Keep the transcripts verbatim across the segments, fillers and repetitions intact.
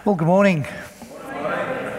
Well, good morning. Good morning.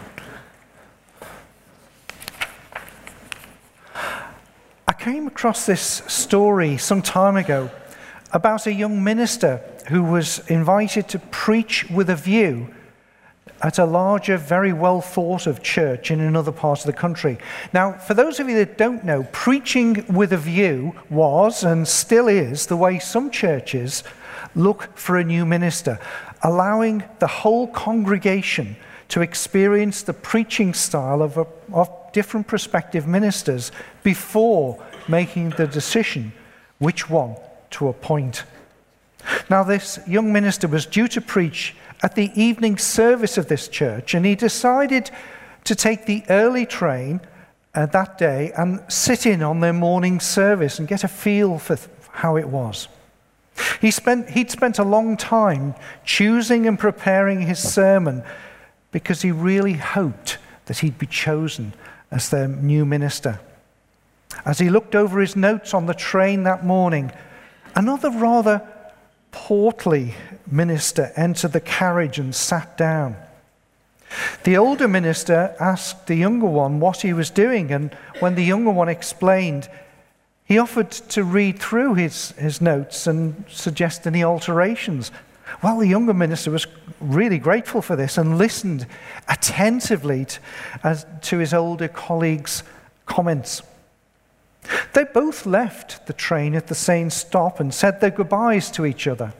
I came across this story some time ago about a young minister who was invited to preach with a view at a larger, very well thought of church in another part of the country. Now, for those of you that don't know, preaching with a view was and still is the way some churches look for a new minister, allowing the whole congregation to experience the preaching style of, a, of different prospective ministers before making the decision which one to appoint. Now, this young minister was due to preach at the evening service of this church, and he decided to take the early train uh, that day and sit in on their morning service and get a feel for th- how it was. He spent, he'd spent a long time choosing and preparing his sermon because he really hoped that he'd be chosen as their new minister. As he looked over his notes on the train that morning, another rather portly minister entered the carriage and sat down. The older minister asked the younger one what he was doing, and when the younger one explained, he offered to read through his, his notes and suggest any alterations. Well, the younger minister was really grateful for this and listened attentively to, as, to his older colleague's comments. They both left the train at the same stop and said their goodbyes to each other.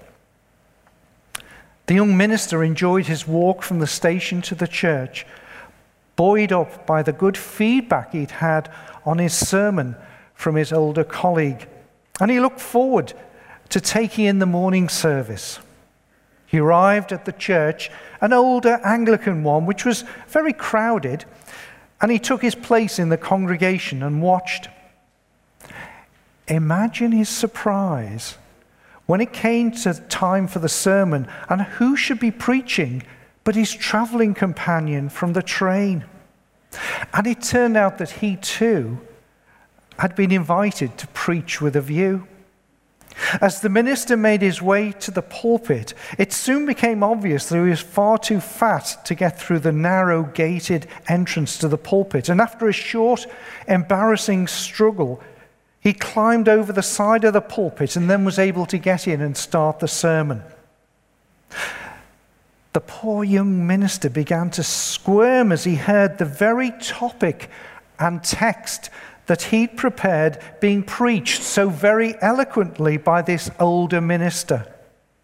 The young minister enjoyed his walk from the station to the church, buoyed up by the good feedback he'd had on his sermon from his older colleague, and he looked forward to taking in the morning service. He arrived at the church, an older Anglican one, which was very crowded, and he took his place in the congregation and watched. Imagine his surprise when it came to time for the sermon, and who should be preaching but his traveling companion from the train. And it turned out that he too had been invited to preach with a view. As the minister made his way to the pulpit, it soon became obvious that he was far too fat to get through the narrow gated entrance to the pulpit, and after a short, embarrassing struggle, he climbed over the side of the pulpit and then was able to get in and start the sermon. The poor young minister began to squirm as he heard the very topic and text that he'd prepared being preached so very eloquently by this older minister.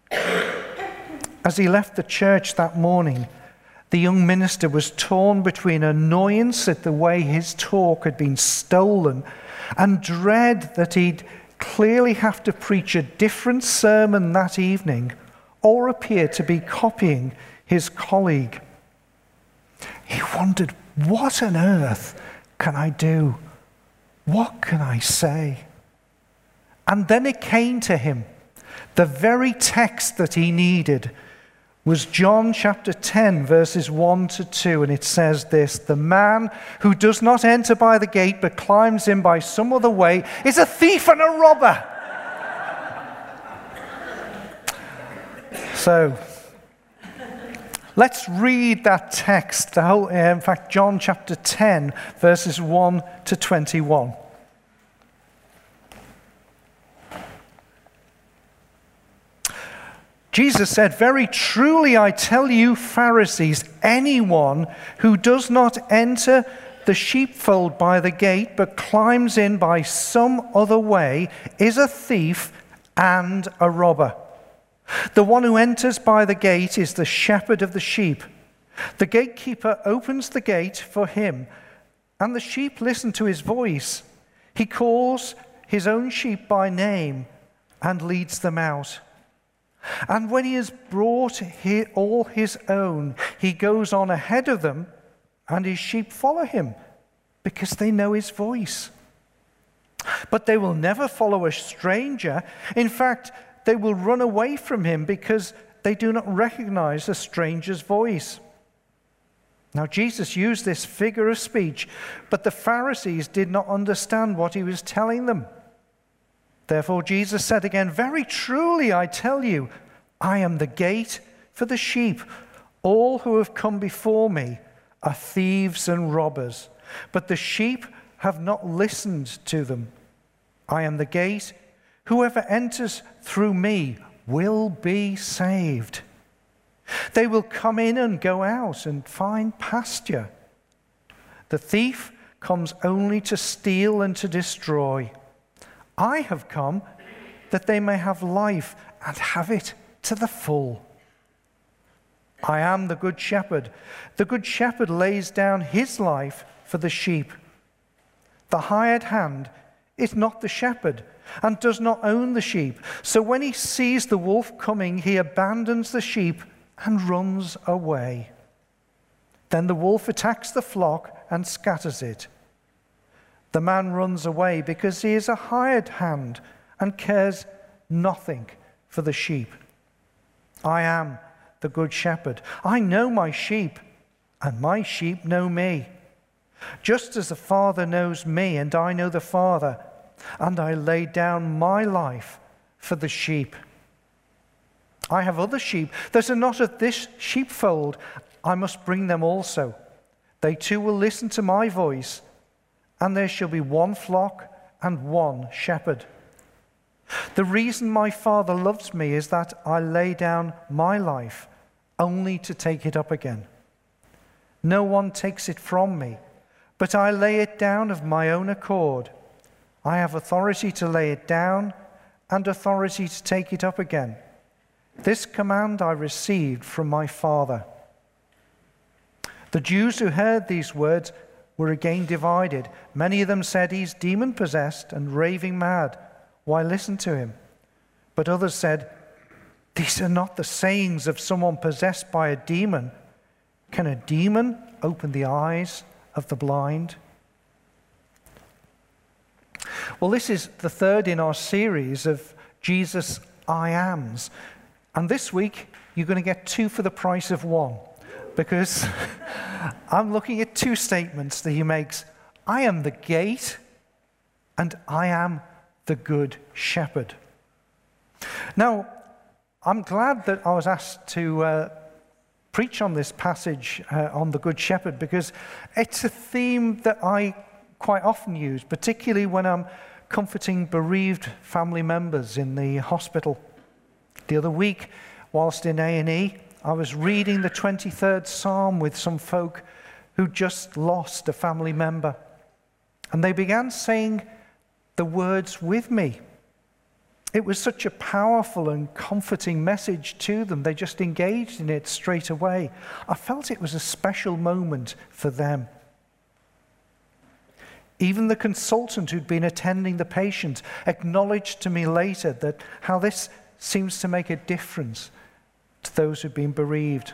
As he left the church that morning, the young minister was torn between annoyance at the way his talk had been stolen and dread that he'd clearly have to preach a different sermon that evening or appear to be copying his colleague. He wondered, what on earth can I do? What can I say? And then it came to him. The very text that he needed was John chapter ten, verses one to two, and it says this: "The man who does not enter by the gate but climbs in by some other way is a thief and a robber." So, let's read that text, the whole, uh, in fact, John chapter ten, verses one to twenty-one. Jesus said, "Very truly I tell you, Pharisees, anyone who does not enter the sheepfold by the gate but climbs in by some other way is a thief and a robber. The one who enters by the gate is the shepherd of the sheep. The gatekeeper opens the gate for him, and the sheep listen to his voice. He calls his own sheep by name and leads them out. And when he has brought all his own, he goes on ahead of them, and his sheep follow him because they know his voice. But they will never follow a stranger. In fact, they will run away from him because they do not recognize a stranger's voice." Now, Jesus used this figure of speech, but the Pharisees did not understand what he was telling them. Therefore, Jesus said again, "Very truly I tell you, I am the gate for the sheep. All who have come before me are thieves and robbers, but the sheep have not listened to them. I am the gate. Whoever enters through me will be saved. They will come in and go out and find pasture. The thief comes only to steal and to destroy. I have come that they may have life and have it to the full. I am the good shepherd. The good shepherd lays down his life for the sheep. The hired hand is not the shepherd and does not own the sheep. So when he sees the wolf coming, he abandons the sheep and runs away. Then the wolf attacks the flock and scatters it. The man runs away because he is a hired hand and cares nothing for the sheep. I am the good shepherd. I know my sheep, and my sheep know me. Just as the Father knows me, and I know the Father, and I lay down my life for the sheep. I have other sheep that are not of this sheepfold. I must bring them also. They too will listen to my voice, and there shall be one flock and one shepherd. The reason my Father loves me is that I lay down my life only to take it up again. No one takes it from me, but I lay it down of my own accord. I have authority to lay it down and authority to take it up again. This command I received from my Father. The Jews who heard these words were again divided. Many of them said, "He's demon-possessed and raving mad. Why listen to him?" But others said, "These are not the sayings of someone possessed by a demon. Can a demon open the eyes of the blind?" Well, this is the third in our series of Jesus' I Ams. And this week, you're going to get two for the price of one, because I'm looking at two statements that he makes. I am the gate, and I am the good shepherd. Now, I'm glad that I was asked to uh, preach on this passage uh, on the good shepherd, because it's a theme that I quite often use, particularly when I'm comforting bereaved family members in the hospital. The other week, whilst in A and E, I was reading the twenty-third Psalm with some folk who just lost a family member. And they began saying the words with me. It was such a powerful and comforting message to them. They just engaged in it straight away. I felt it was a special moment for them. Even the consultant who'd been attending the patient acknowledged to me later that how this seems to make a difference to those who've been bereaved.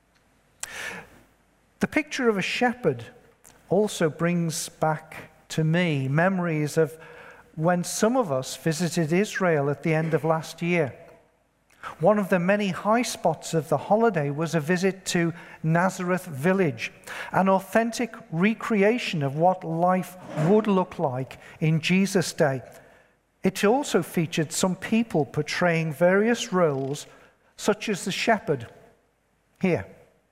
The picture of a shepherd also brings back to me memories of when some of us visited Israel at the end of last year. One of the many high spots of the holiday was a visit to Nazareth village, an authentic recreation of what life would look like in Jesus' day. It also featured some people portraying various roles, such as the shepherd here.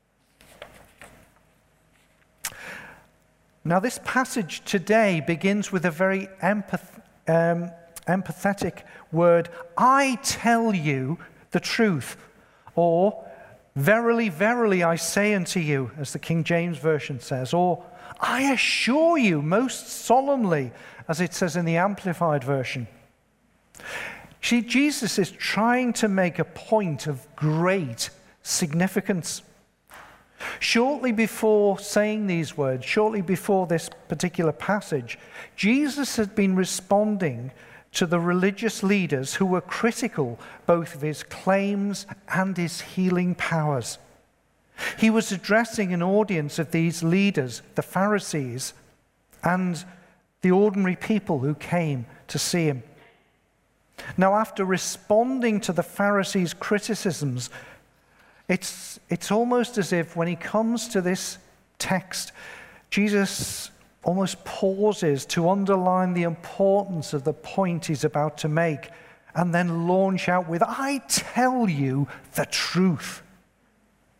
Now, this passage today begins with a very empath- um, empathetic word, "I tell you the truth," or "Verily, verily, I say unto you," as the King James Version says, or "I assure you most solemnly," as it says in the Amplified Version. See, Jesus is trying to make a point of great significance. Shortly before saying these words, shortly before this particular passage, Jesus had been responding to the religious leaders who were critical both of his claims and his healing powers. He was addressing an audience of these leaders, the Pharisees, and the ordinary people who came to see him. Now, after responding to the Pharisees' criticisms, it's, it's almost as if when he comes to this text, Jesus almost pauses to underline the importance of the point he's about to make, and then launch out with, "I tell you the truth."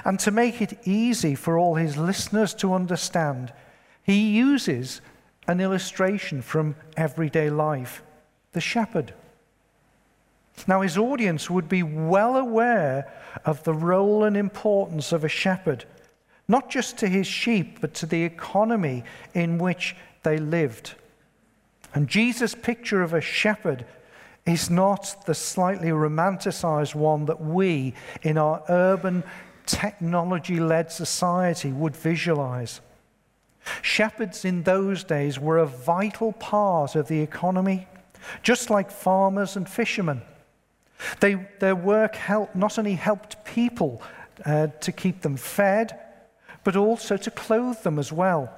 And to make it easy for all his listeners to understand, he uses an illustration from everyday life, the shepherd. Now, his audience would be well aware of the role and importance of a shepherd, not just to his sheep, but to the economy in which they lived. And Jesus' picture of a shepherd is not the slightly romanticized one that we, in our urban, technology-led society, would visualize. Shepherds in those days were a vital part of the economy, just like farmers and fishermen. They, their work helped, not only helped people uh, to keep them fed, but also to clothe them as well.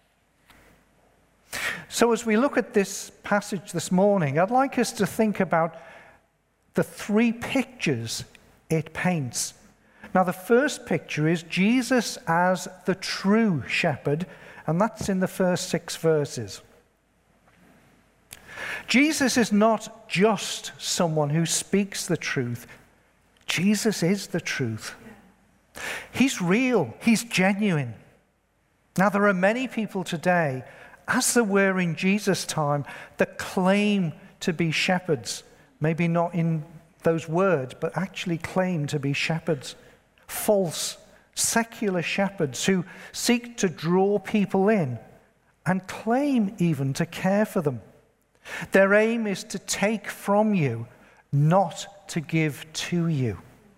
So as we look at this passage this morning, I'd like us to think about the three pictures it paints. Now, the first picture is Jesus as the true shepherd, and that's in the first six verses. Jesus is not just someone who speaks the truth. Jesus is the truth. He's real. He's genuine. Now, there are many people today, as there were in Jesus' time, that claim to be shepherds. Maybe not in those words, but actually claim to be shepherds. False, secular shepherds who seek to draw people in and claim even to care for them. Their aim is to take from you, not to give to you.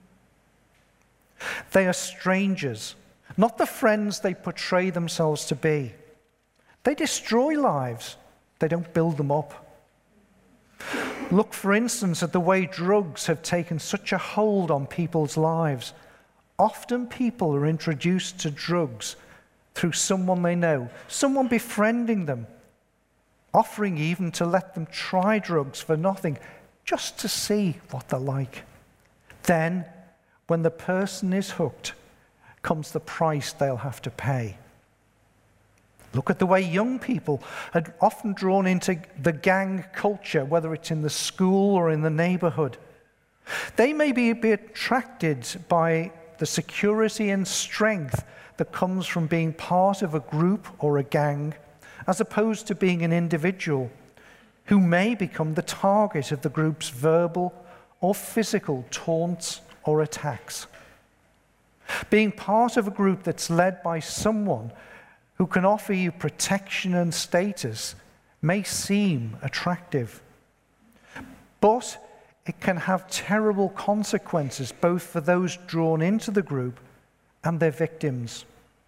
They are strangers, not the friends they portray themselves to be. They destroy lives. They don't build them up. Look, for instance, at the way drugs have taken such a hold on people's lives. Often people are introduced to drugs through someone they know, someone befriending them, offering even to let them try drugs for nothing, just to see what they're like. Then, when the person is hooked, comes the price they'll have to pay. Look at the way young people are often drawn into the gang culture, whether it's in the school or in the neighborhood. They may be, be attracted by the security and strength that comes from being part of a group or a gang, as opposed to being an individual who may become the target of the group's verbal or physical taunts or attacks. Being part of a group that's led by someone who can offer you protection and status may seem attractive, but it can have terrible consequences both for those drawn into the group and their victims.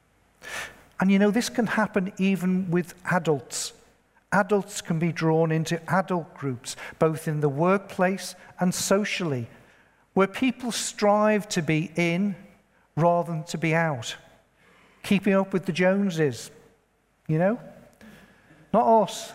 And you know, this can happen even with adults. Adults can be drawn into adult groups, both in the workplace and socially, where people strive to be in rather than to be out. Keeping up with the Joneses, you know? Not us.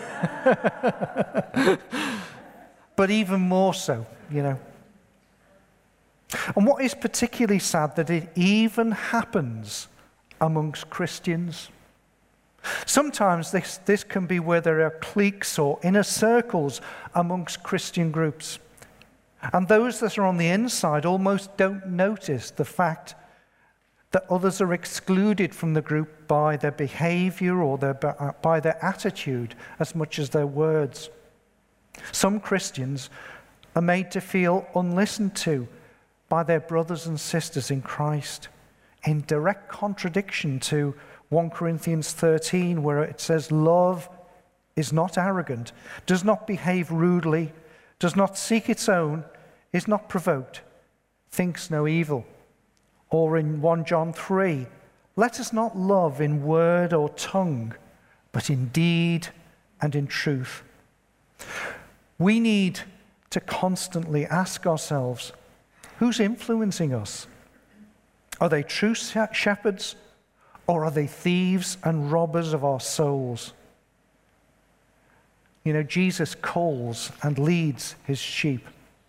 But even more so, you know. And what is particularly sad, that it even happens amongst Christians. Sometimes this, this can be where there are cliques or inner circles amongst Christian groups. And those that are on the inside almost don't notice the fact that others are excluded from the group by their behavior or their, by their attitude as much as their words. Some Christians are made to feel unlistened to by their brothers and sisters in Christ, in direct contradiction to First Corinthians thirteen, where it says, "Love is not arrogant, does not behave rudely, does not seek its own, is not provoked, thinks no evil." Or in First John three, "Let us not love in word or tongue, but in deed and in truth." We need to constantly ask ourselves, who's influencing us? Are they true shepherds, or are they thieves and robbers of our souls? You know, Jesus calls and leads his sheep.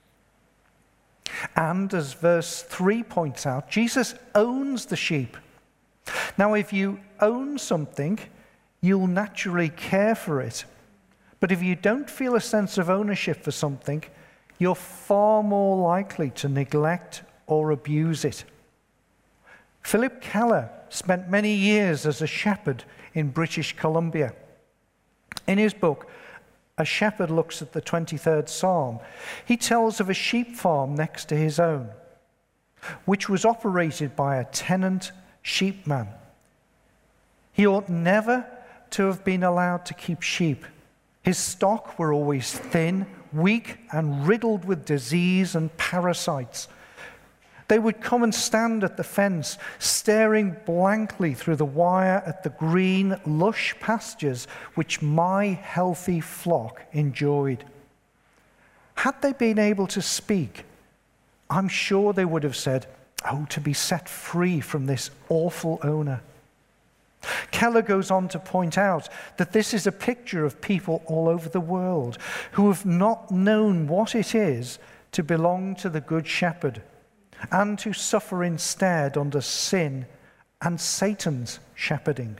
And as verse three points out, Jesus owns the sheep. Now, if you own something, you'll naturally care for it. But if you don't feel a sense of ownership for something, you're far more likely to neglect or abuse it. Philip Keller spent many years as a shepherd in British Columbia. In his book, A Shepherd Looks at the twenty-third Psalm, he tells of a sheep farm next to his own, which was operated by a tenant sheepman. He ought never to have been allowed to keep sheep. His stock were always thin, weak, and riddled with disease and parasites. They would come and stand at the fence, staring blankly through the wire at the green, lush pastures which my healthy flock enjoyed. Had they been able to speak, I'm sure they would have said, "Oh, to be set free from this awful owner." Keller goes on to point out that this is a picture of people all over the world who have not known what it is to belong to the Good Shepherd and to suffer instead under sin and Satan's shepherding.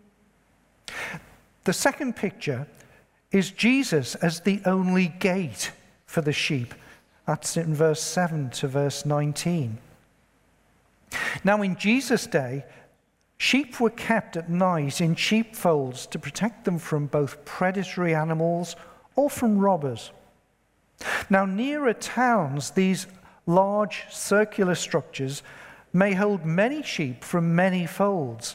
The second picture is Jesus as the only gate for the sheep. That's in verse seven to verse nineteen. Now, in Jesus' day, sheep were kept at night in sheepfolds to protect them from both predatory animals or from robbers. Now, nearer towns, these large circular structures may hold many sheep from many folds.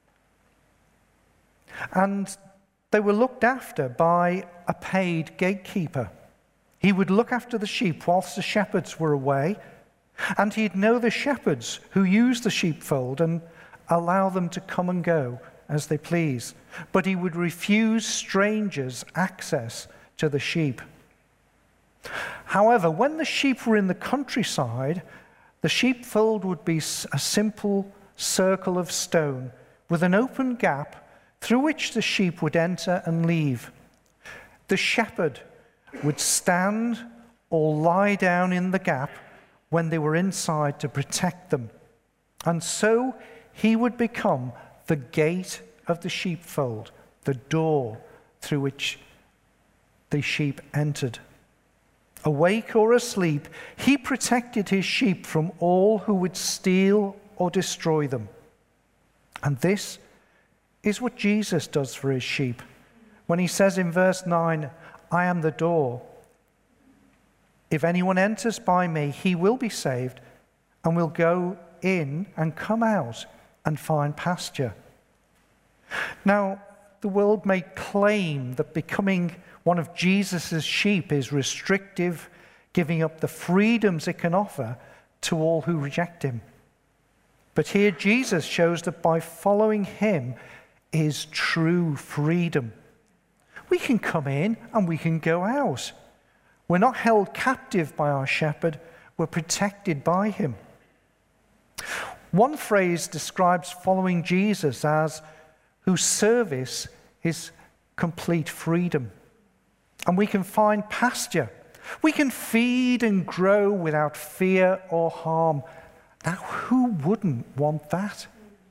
And they were looked after by a paid gatekeeper. He would look after the sheep whilst the shepherds were away, and he'd know the shepherds who used the sheepfold and allow them to come and go as they please. But he would refuse strangers access to the sheep. However, when the sheep were in the countryside, the sheepfold would be a simple circle of stone with an open gap through which the sheep would enter and leave. The shepherd would stand or lie down in the gap when they were inside to protect them. And so he would become the gate of the sheepfold, the door through which the sheep entered. Awake or asleep, he protected his sheep from all who would steal or destroy them. And this is what Jesus does for his sheep when he says in verse nine, "I am the door. If anyone enters by me, he will be saved and will go in and come out and find pasture." Now, the world may claim that becoming one of Jesus' sheep is restrictive, giving up the freedoms it can offer to all who reject him. But here Jesus shows that by following him is true freedom. We can come in and we can go out. We're not held captive by our shepherd, we're protected by him. One phrase describes following Jesus as whose service is complete freedom. And we can find pasture. We can feed and grow without fear or harm. Now, who wouldn't want that?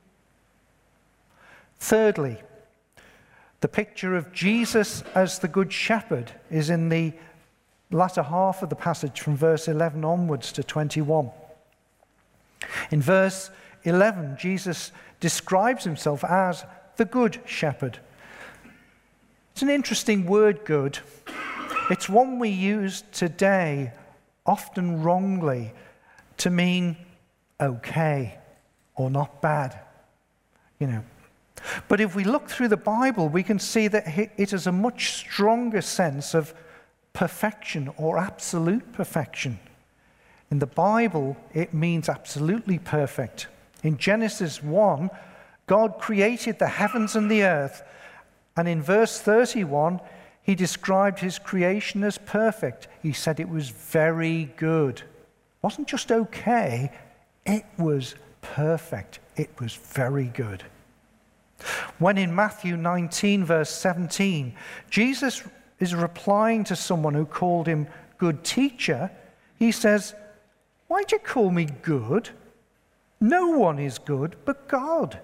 Thirdly, the picture of Jesus as the Good Shepherd is in the latter half of the passage from verse eleven onwards to twenty-one. In verse eleven, Jesus describes himself as the Good Shepherd. It's an interesting word, good. It's one we use today, often wrongly, to mean okay or not bad, you know. But if we look through the Bible, we can see that it has a much stronger sense of perfection or absolute perfection. In the Bible, it means absolutely perfect. In Genesis one, God created the heavens and the earth, and in verse thirty-one, he described his creation as perfect. He said it was very good. It wasn't just okay, it was perfect. It was very good. When in Matthew nineteen, verse seventeen, Jesus is replying to someone who called him good teacher, he says, "Why'd you call me good? No one is good but God."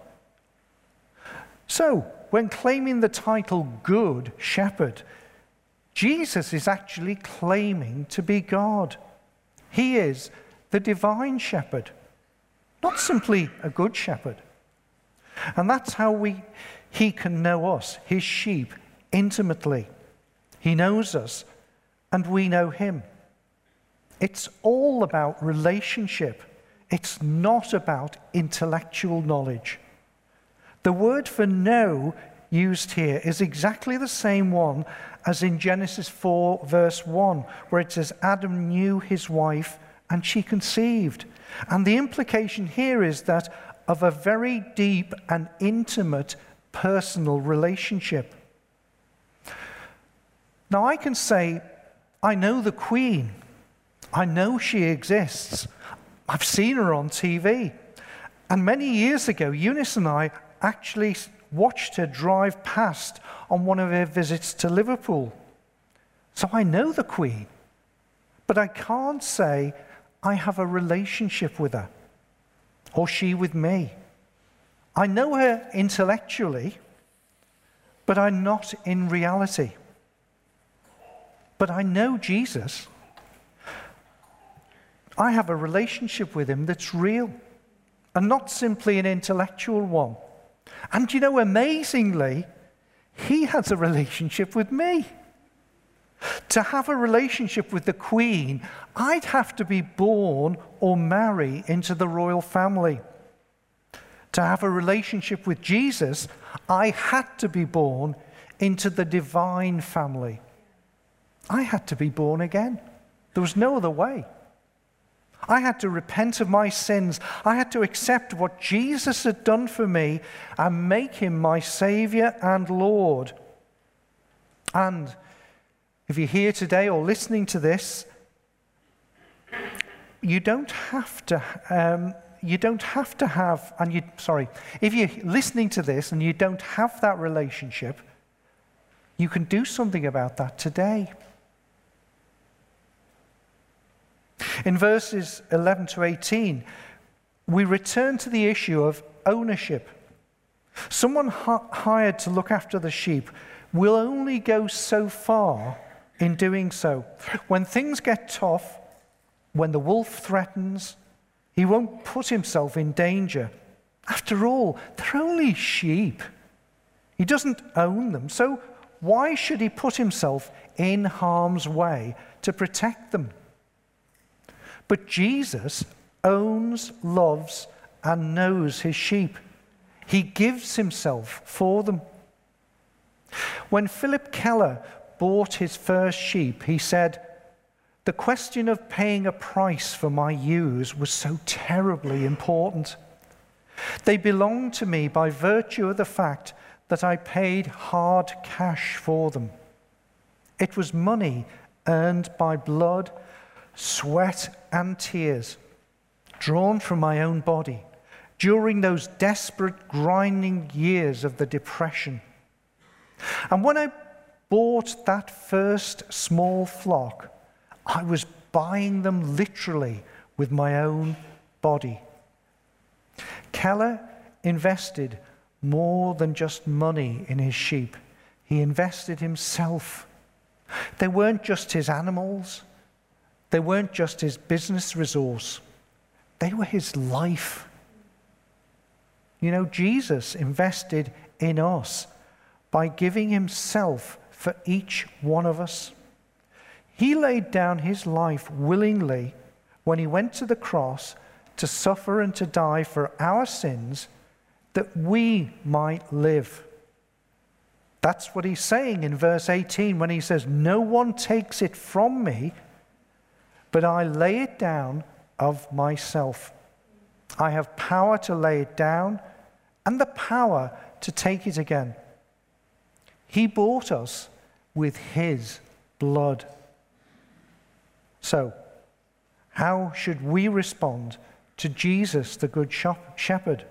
So, when claiming the title Good Shepherd, Jesus is actually claiming to be God. He is the divine shepherd, not simply a good shepherd. And that's how we, he can know us, his sheep, intimately. He knows us, and we know him. It's all about relationship. It's not about intellectual knowledge. The word for know used here is exactly the same one as in Genesis four, verse one, where it says, Adam knew his wife and she conceived. And the implication here is that of a very deep and intimate personal relationship. Now I can say, I know the Queen. I know she exists. I've seen her on T V. And many years ago, Eunice and I actually watched her drive past on one of her visits to Liverpool. So I know the Queen. But I can't say I have a relationship with her, or she with me. I know her intellectually, but I'm not in reality. But I know Jesus. I have a relationship with him that's real, and not simply an intellectual one. And you know, amazingly, he has a relationship with me. To have a relationship with the Queen, I'd have to be born or marry into the royal family. To have a relationship with Jesus, I had to be born into the divine family. I had to be born again. There was no other way. I had to repent of my sins. I had to accept what Jesus had done for me and make him my Savior and Lord. And if you're here today or listening to this, you don't have to. Um, you don't have to have. And you, sorry, if you're listening to this and you don't have that relationship, you can do something about that today. In verses eleven to eighteen, we return to the issue of ownership. Someone h- hired to look after the sheep will only go so far in doing so. When things get tough, when the wolf threatens, he won't put himself in danger. After all, they're only sheep. He doesn't own them, so why should he put himself in harm's way to protect them? But Jesus owns, loves, and knows his sheep. He gives himself for them. When Philip Keller bought his first sheep, he said, "The question of paying a price for my ewes was so terribly important. They belonged to me by virtue of the fact that I paid hard cash for them. It was money earned by blood, sweat, and tears, drawn from my own body during those desperate, grinding years of the Depression. And when I bought that first small flock, I was buying them literally with my own body." Keller invested more than just money in his sheep. He invested himself. They weren't just his animals. They weren't just his business resource. They were his life. You know, Jesus invested in us by giving himself for each one of us. He laid down his life willingly when he went to the cross to suffer and to die for our sins that we might live. That's what he's saying in verse eighteen when he says, "No one takes it from me, but I lay it down of myself. I have power to lay it down and the power to take it again." He bought us with his blood. So, how should we respond to Jesus, the Good Shepherd?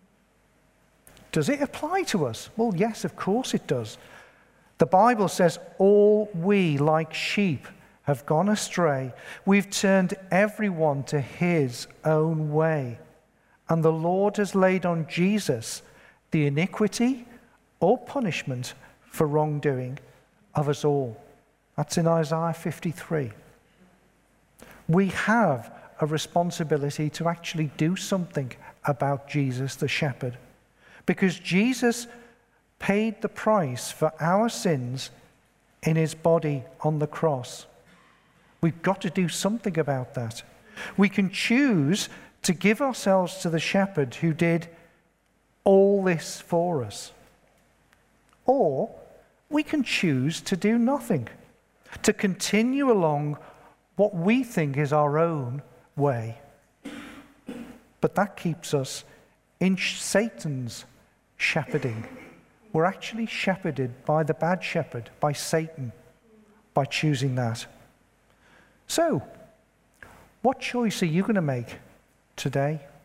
Does it apply to us? Well, yes, of course it does. The Bible says, "All we, like sheep, have gone astray. We've turned everyone to his own way. And the Lord has laid on Jesus the iniquity or punishment for wrongdoing of us all." That's in Isaiah fifty-three. We have a responsibility to actually do something about Jesus the shepherd. Because Jesus paid the price for our sins in his body on the cross. We've got to do something about that. We can choose to give ourselves to the shepherd who did all this for us. Or we can choose to do nothing, to continue along what we think is our own way. But that keeps us in Satan's shepherding. We're actually shepherded by the bad shepherd, by Satan, by choosing that. So, what choice are you going to make today?